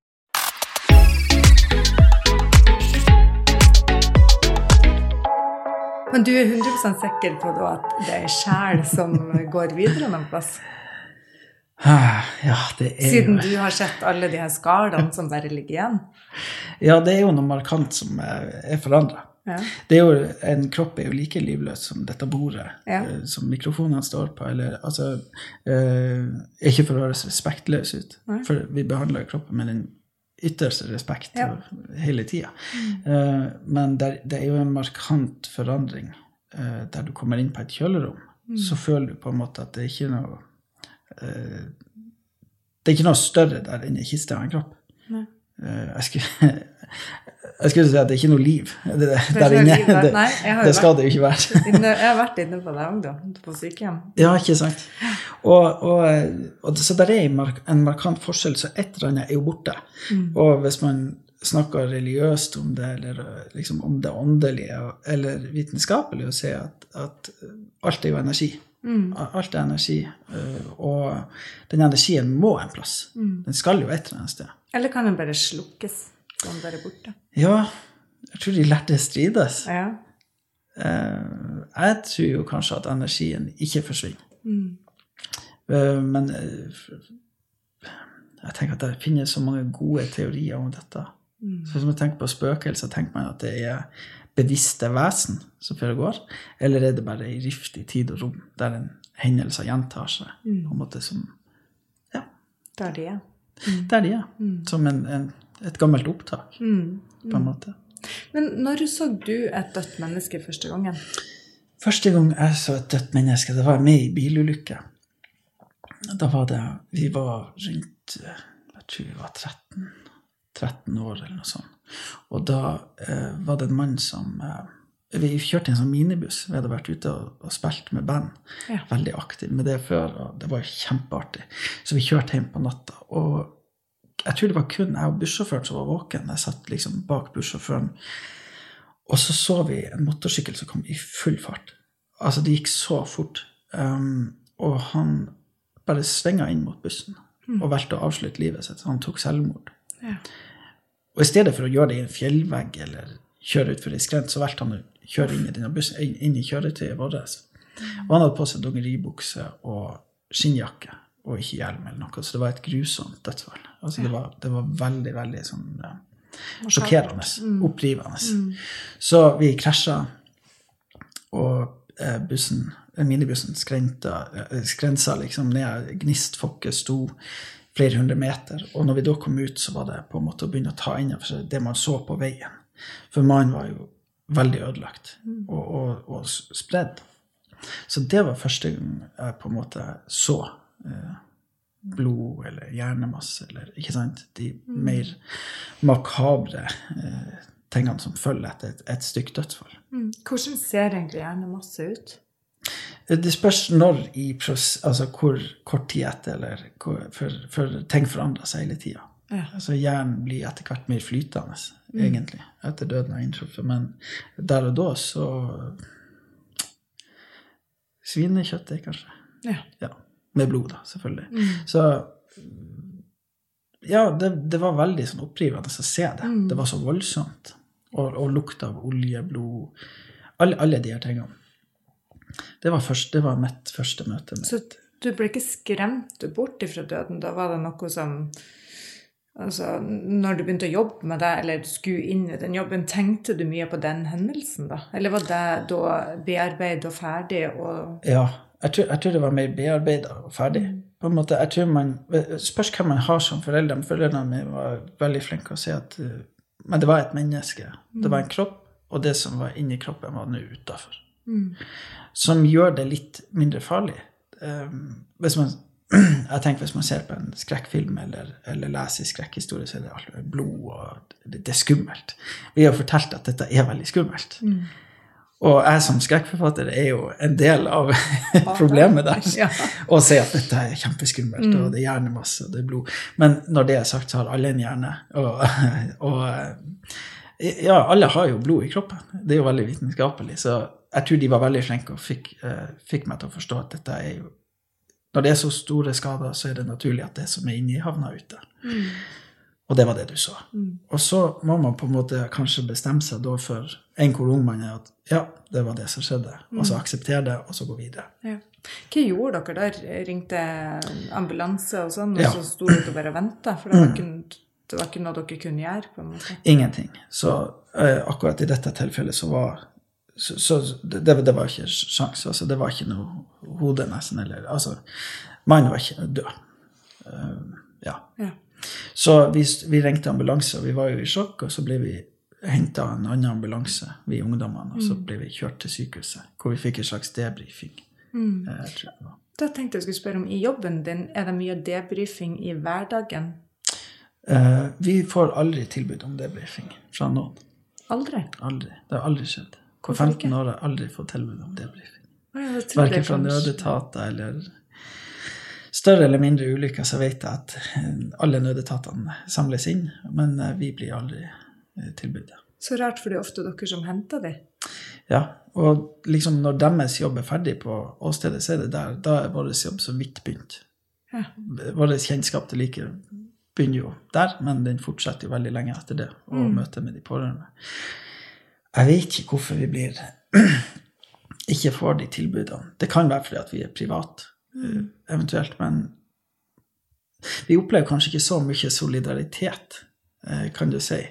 Men du er hundre prosent sikker på da, at det er sjæl som går videre noen plass? Ja, det er Siden jo... du har sett alle de her skadene som bare ligger igjen? Ja, det er jo noe markant som er forandret. Ja. Det er jo, en kropp er jo like livløs som dette bordet, ja. som mikrofonene står på, eller, altså, eh, ikke for å høres respektløs ut, Nei. For vi behandler kroppen med den ytterste respekt ja. hele tiden. Mm. Uh, men der, det er jo en markant forandring uh, der du kommer inn på et kjølerom, mm. så føler du på en måte at det er ikke noe uh, det er ikke noe større der inne i kista av en kropp. Uh, jeg, skulle, jeg skulle si at det er ikke noe liv det, det, det der inne. Liv der. Nei, det skal vært, det jo ikke være. inne, jeg har vært inne på det også da, på sykehjem. Ja, ikke sant. Og, og, og så der er en markant forskjell, så et eller annet er jo borte. Mm. Og hvis man snakker religiøst om det, eller liksom om det åndelige, eller vitenskapelig, å si at, at alt er jo energi. Mm. Alt er energi, og den energien må en plass. Mm. Den skal jo et eller annet sted. Eller kan den bare slukkes, så den bare er borte? Ja, jeg tror de lærte strides. Ja. Jeg tror jo kanskje at energien ikke forsvinner. Mm. Men jeg tenker at det finnes så mange gode teorier om dette. Mm. Så som jeg tenker på spøkelser, tenker man at det er bevisste vesen som foregår, eller er det bare en rift i tid og rom, der en hendelse gjentar seg, mm. på en måte som, ja. Der de er. Mm. Der de er, mm. som en, en, et gammelt opptak, mm. på en måte. Men når så du et dødt menneske første gangen? Første gang jeg så et dødt menneske, det var med i bilulykke. Da var det, vi var rundt, jeg tror vi var tretten, tretten år eller noe sånt. Og da eh, var det en mann som, eh, vi kjørte en sånn minibuss, vi hadde vært ute og, og spilt med band, ja. Veldig aktiv med det før, og det var kjempeartig. Så vi kjørte hjem på natta, og jeg tror det var kun jeg og bussjåføren som var våken. Jeg satt liksom bak bussjåføren, og så så vi en motorsykkel som kom i full fart. Altså, det gikk så fort. Um, og han bare svinget inn mot bussen mm. og valgte å avslutte livet sitt. Så han tok selvmord. Ja. Og i stedet for å gjøre det i en fjellvegg eller kjøre ut for en skrent, så valgte han å kjøre inn i denne bussen, inn i kjøretøyet vårt. Mm. Og han hadde på seg dongeribukse og skinnjakke og ikke hjelm eller noe. Så det var et grusomt dødsfall. Altså, ja. det, var, det var veldig, veldig sånn... Ja, sjokkerende, mm. opprivende. Mm. Så vi krasjet, og eh, bussen, minibussen skrenta, eh, skrensa liksom ned, gnistfokket sto flere hundre meter, og når vi da kom ut, så var det på en måte å begynne å ta inn for det man så på veien. For mannen var jo veldig ødelagt, mm. og, og, og spredd. Så det var første gang jeg på en måte så eh, blod eller hjernemasse, eller ikke sant, de mm. mer makabre eh, tingene som følger etter et, et stykke dødsfall. Mm. Hvordan ser egentlig hjernemasse ut? Det spørs når i prosess, altså hvor kort tid etter, eller hvor, for, for ting forandrer seg hele tiden. Ja. Altså hjernen blir etter hvert mer flytende, mm. egentlig, etter døden har inntruffet, men der og da så svinekjøttet kanskje. Ja. Ja. Med blod da, selvfølgelig. Mm. Så, ja, det, det var veldig sånn opprivende å se det. Mm. Det var så voldsomt. Og, og lukt av olje, blod, alle, alle de her tingene. Det var, først, det var mitt første møte med. Så du ble ikke skremt bort ifra døden? Da var det noe som, altså, når du begynte å jobbe med det, eller du skulle inn i den jobben, tenkte du mye på den hendelsen da? Eller var det da bearbeidet og ferdig? Og... Ja, Jeg tror, jeg tror det var mer bearbeidet og ferdig. På en måte, jeg tror man, spørs hva man har som foreldre. Foreldrene mine var veldig flinke å si at, men det var et menneske. Det var en kropp, og det som var inni kroppen var nå utenfor. Mm. Som gjør det litt mindre farlig. Um, hvis man, jeg tenker hvis man ser på en skrekkfilm eller, eller leser skrekkhistorie, så er det alt blod, og det, det er skummelt. Vi har fortalt at dette er veldig skummelt. Mm. Og jeg som skrekkforfatter er jo en del av problemet der. Ja. Og sier at dette er kjempeskummelt, mm. og det er hjernemasse, og det er blod. Men når det er sagt, så har alle en hjerne. Og, og ja, alle har jo blod i kroppen. Det er jo veldig vitenskapelig. Så jeg tror de var veldig flinke og fikk, uh, fikk meg til å forstå at dette er jo, når det er så store skader, så er det naturlig at det som er inne i havna ute. Mm. Og det var det du sa. Mm. Og så må man på en måte kanskje bestemme seg da for en hvor ung man er at ja, det var det som skjedde. Mm. Og så akseptere det, og så gå videre. Ja. Hva gjorde dere der? Ringte ambulanse og sånn, og ja. Så stod dere bare og ventet? For det var, ikke, det var ikke noe dere kunne gjøre på en måte? Ingenting. Så uh, akkurat i dette tilfellet så var så, så det, det var ikke sjans. Altså, det var ikke noe hode nesten. Eller, altså, mannen var ikke død. Uh, ja. Ja. Så vi, vi ringte ambulanse, og vi var jo i sjokk, og så ble vi hentet en annen ambulanse, vi ungdommene, og så ble vi kjørt til sykehuset, hvor vi fikk en slags debriefing. Mm. Jeg tror jeg var. Da tenkte jeg skulle spørre om, i jobben din, er det mye debriefing i hverdagen? Uh, vi får aldri tilbud om debriefing fra noen. Aldri? Aldri. Det har aldri skjedd. På femten år har jeg aldri fått tilbud om debriefing. Ja, hverken fra nødetater eller større eller mindre ulykker, så vet jeg at alle nødetatene samles inn, men vi blir aldri tilbudet. Så rart, for det er ofte dere som henter det. Ja, og liksom når deres jobb er ferdig på åstedet, så er det der, da er vår jobb så vidt begynt. Ja. Vår kjennskap til like begynner jo der, men den fortsetter jo veldig lenge etter det, og mm. møte med de pårørende. Jeg vet ikke hvorfor vi blir ikke får de tilbudene. Det kan være fordi at vi er privat, mm. eventuelt, men vi opplever kanskje ikke så mye solidaritet, kan du si.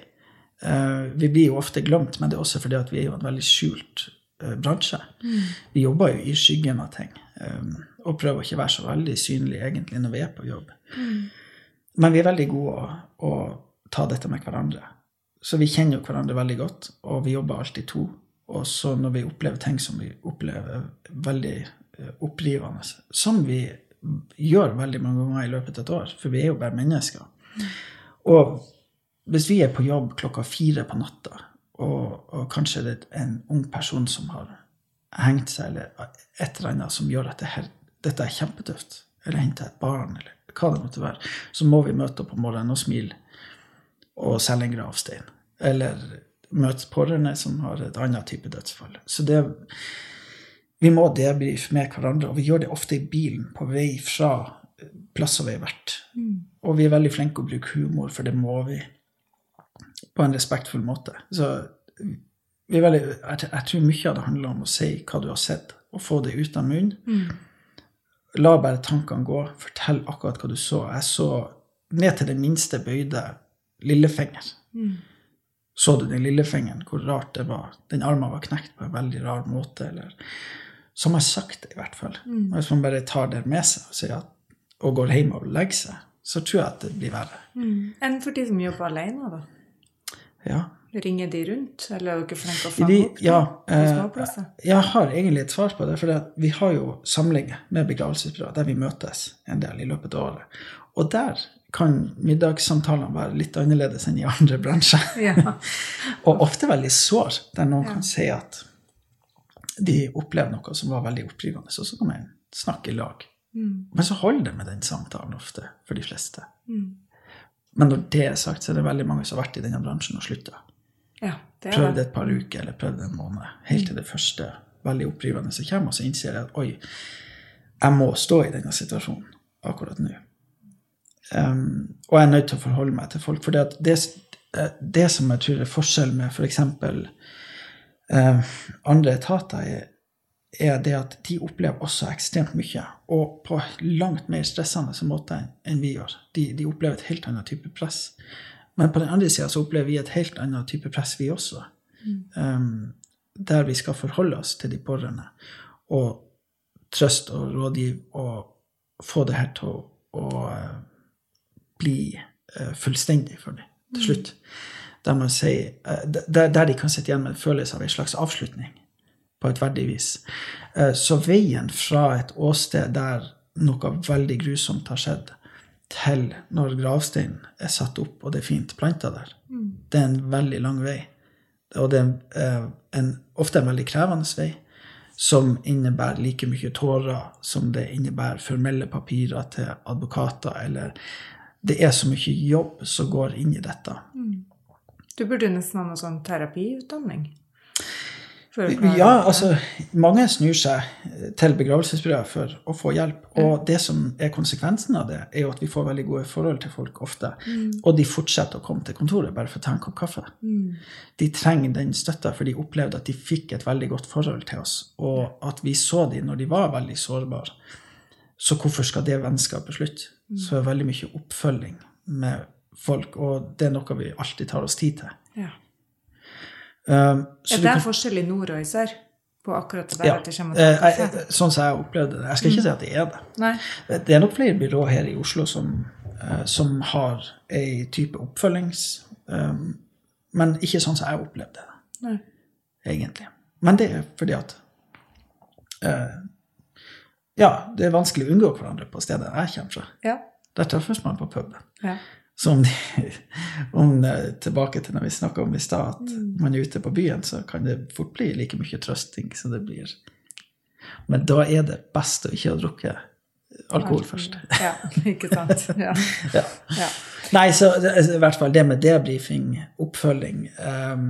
Vi blir jo ofte glemt, men det er også fordi at vi er jo en veldig skjult bransje. Mm. Vi jobber jo i skyggen av ting, og prøver ikke å være så veldig synlige egentlig når vi er på jobb. Mm. Men vi er veldig gode å, å ta dette med hverandre. Så vi kjenner jo hverandre veldig godt, og vi jobber alltid to. Og så når vi opplever ting som vi opplever veldig opprivende, som vi gjør veldig mange ganger i løpet av et år, for vi er jo bare mennesker. Mm. Og hvis vi er på jobb klokka fire på natta, og, og kanskje det er en ung person som har hengt seg, eller et eller annet som gjør at det her, dette er kjempetøft, eller hentet et barn, eller hva det måtte være, så må vi møte opp på morgenen og smile, og selge en gravstein, eller møte pårørende som har et annet type dødsfall. Så det vi må debrife med hverandre, og vi gjør det ofte i bilen på vei fra plasser vi har vært. Mm. Og vi er veldig flinke å bruke humor, for det må vi på en respektfull måte. Så vi er veldig, jeg, jeg tror mye av det handler om å si hva du har sett, og få det ut av munnen. Mm. La bare tankene gå, fortell akkurat hva du så. Jeg så ned til den minste bøyde lillefinger. Mm. Så du den lillefingeren, hvor rart det var. Den armen var knekt på en veldig rar måte, eller som jeg har sagt det i hvert fall. Mm. Hvis man bare tar det med seg og, sier at, og går hjem og legger seg, så tror jeg at det blir verre. Mm. Enn for de som jobber alene da? Ja. Ringer de rundt, eller er dere flinke å fange opp ja, eh, jeg har egentlig et svar på det, for vi har jo samlinger med begravelsesbyrå, der vi møtes en del i løpet av året. Og der kan middagssamtalene være litt annerledes enn i andre bransjer. Ja. Og ofte veldig sår, der noen ja. Kan si at de opplever noe som var veldig opprivende, så så kan man snakke i lag. Mm. Men så holder det med den samtalen ofte, for de fleste. Mm. Men når det er sagt, så er det veldig mange som har vært i denne bransjen og sluttet. Ja, det er prøvde et par uker, eller prøvde en måned, helt til det første veldig opprivende så kommer, og så innser jeg at, oi, jeg må stå i denne situasjonen akkurat nå. Um, og jeg er nødt til å forholde meg til folk, for det, det, det som jeg tror er forskjell med for eksempel uh, andre etater er, er det at de opplever også ekstremt mye, og på langt mer stressende måte enn vi gjør. De, de opplever et helt annet type press. Men på den andre siden så opplever vi et helt annet type press vi også, mm. um, der vi skal forholde oss til de pårørende, og trøst og rådgiv, og få det her til å, å uh, bli uh, fullstendig for dem til slutt. Mm. Der, man sier, uh, der, der de kan sitte igjen med en følelse av en slags avslutning, på et verdig vis. Uh, så veien fra et åsted der noe veldig grusomt har skjedd, til når gravsteinen er satt opp, og det er fint plantet der. Mm. Det er en veldig lang vei. Og det er uh, en, ofte en veldig krevende vei, som innebærer like mye tårer som det innebærer formelle papirer til advokater, eller det er så mye jobb som går inn i dette. Mm. Du burde nesten ha noen sånn terapiutdanning. Ja, altså, mange snur seg til begravelsesbyrået for å få hjelp, og det som er konsekvensen av det, er jo at vi får veldig gode forhold til folk ofte, mm. og de fortsetter å komme til kontoret bare for å ta en kopp kaffe. Mm. De trenger den støtta, for de opplevde at de fikk et veldig godt forhold til oss, og at vi så dem når de var veldig sårbare. Så hvorfor skal det vennskapet slutt? Mm. Så er det veldig mye oppfølging med folk, og det er noe vi alltid tar oss tid til. Ja. Um, er det kan... forskjell i nord og i sør på akkurat det der ja. At det kommer til kaffe? Eh, sånn som jeg opplevde det. Jeg skal ikke mm. si at det er det. Nei. Det er nok flere byråer her i Oslo som, uh, som har en type oppfølgings, um, men ikke sånn som jeg opplevde det. Nei. Egentlig. Men det er fordi at uh, ja, det er vanskelig å unngå hverandre på stedet jeg kommer fra. Ja. Der treffes man på puben. Ja. Så om, de, om tilbake til når vi snakket om i sted, at mm. man er ute på byen, så kan det fort bli like mye trøsting som det blir. Men da er det best å ikke ha drukket alkohol først. Ja, ikke sant. Ja. ja. Ja. Nei, så i hvert fall det med debriefing, oppfølging, um,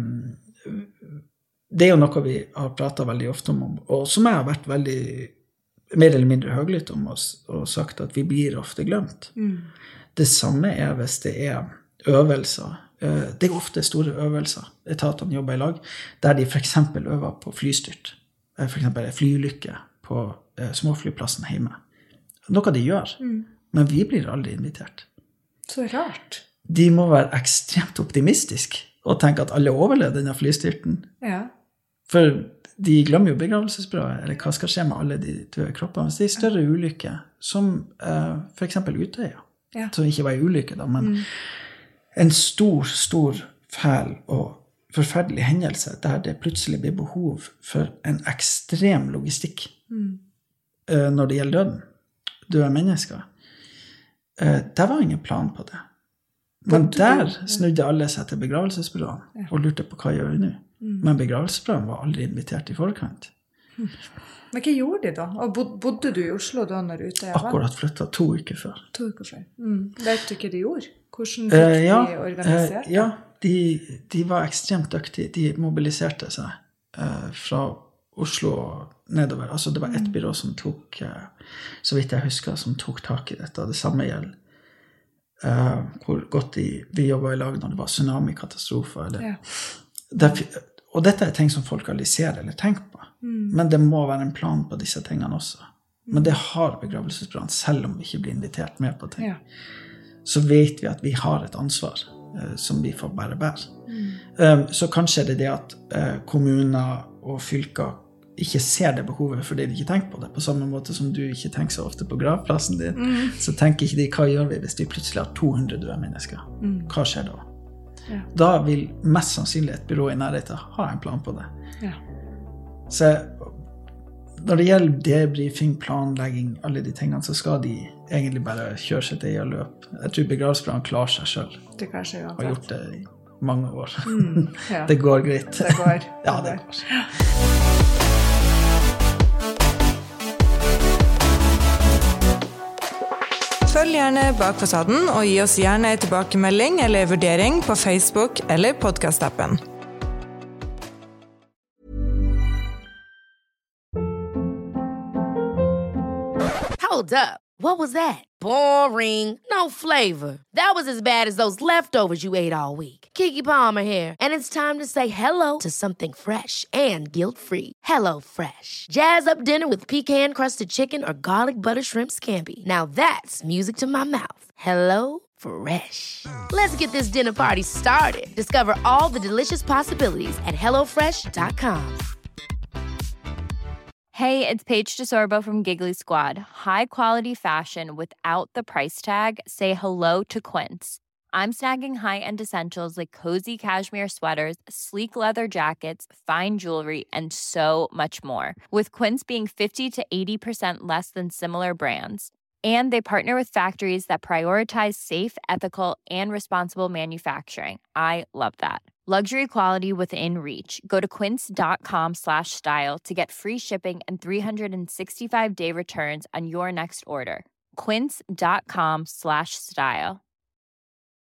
det er jo noe vi har pratet veldig ofte om, og som jeg har vært veldig mer eller mindre høylytt om oss, og sagt at vi blir ofte glemt. Mm. Det samme er hvis det er øvelser. Det er ofte store øvelser. Etatene jobber i lag, der de for eksempel øver på flystyrt. For eksempel flylykke på småflyplassen hjemme. Noe de gjør. Mm. Men vi blir aldri invitert. Så rart. De må være ekstremt optimistiske og tenke at alle overlever denne flystyrten. Ja. For de glemmer jo begravelsesbyrået, eller hva skal skje med alle de døde kroppene. Hvis det er større ulykker, som eh, for eksempel Utøya, ja. Som ikke var en ulykke da, men mm. en stor, stor fæl og forferdelig hendelse, der det plutselig blir behov for en ekstrem logistikk mm. uh, når det gjelder døden, døde mennesker. Uh, det var ingen plan på det. Men der snudde alle seg til begravelsesbyråene ja. Og lurte på hva gjør vi nå. Mm. Men begravelsesbyråene var aldri invitert i forkant. Mm. Men hva gjorde de da? Og bodde du i Oslo da når Utøya var? Akkurat flyttet to uker før. To uker før. Mm. Vet du hva de gjorde? Hvordan fikk uh, ja, de organisert? Uh, ja, de, de var ekstremt dyktige. De mobiliserte seg uh, fra Oslo nedover. Altså det var et byrå som tok, uh, så vidt jeg husker, som tok tak i dette. Det samme gjelder. Uh, hvor godt de, vi jobbet i lag når det var tsunami-katastrofer. Eller, ja. det, og dette er ting som folk aldri ser eller tenker på. Mm. Men det må være en plan på disse tingene også. Men det har begravelsesbyråene, selv om vi ikke blir invitert med på ting. Ja. Så vet vi at vi har et ansvar uh, som vi får bare bære. Mm. Um, så kanskje er det det at uh, kommuner og fylker ikke ser det behovet fordi de ikke tenker på det. På samme måte som du ikke tenker så ofte på gravplassen din, mm. så tenker ikke de, hva gjør vi hvis vi plutselig har to hundre døde mennesker? Mm. Hva skjer da? Ja. Da vil mest sannsynlig et byrå i nærheten ha en plan på det. Ja. Så når det gjelder debriefing, planlegging, alle de tingene, så skal de egentlig bare kjøre seg til i løp. Jeg tror begravelsesbyråene klarer seg selv. Det klarer seg uansett. Har gjort det i mange år. Mm, ja. Det går greit. Det går. Ja, det går. Følg gjerne Bak Fasaden, og gi oss gjerne en tilbakemelding eller vurdering på Facebook eller podcast-appen. Hold up. What was that? Boring. No flavor. That was as bad as those leftovers you ate all week. Keke Palmer here, and it's time to say hello to something fresh and guilt-free. Hello Fresh. Jazz up dinner with pecan-crusted chicken or garlic butter shrimp scampi. Now that's music to my mouth. Hello Fresh. Let's get this dinner party started. Discover all the delicious possibilities at hello fresh dot com. Hey, it's Paige DeSorbo from Giggly Squad. High quality fashion without the price tag. Say hello to Quince. I'm snagging high-end essentials like cozy cashmere sweaters, sleek leather jackets, fine jewelry, and so much more. With Quince being fifty to eighty percent less than similar brands. And they partner with factories that prioritize safe, ethical, and responsible manufacturing. I love that. Luxury quality within reach. Go to quince.com slash style to get free shipping and three sixty-five day returns on your next order. Quince.com slash style.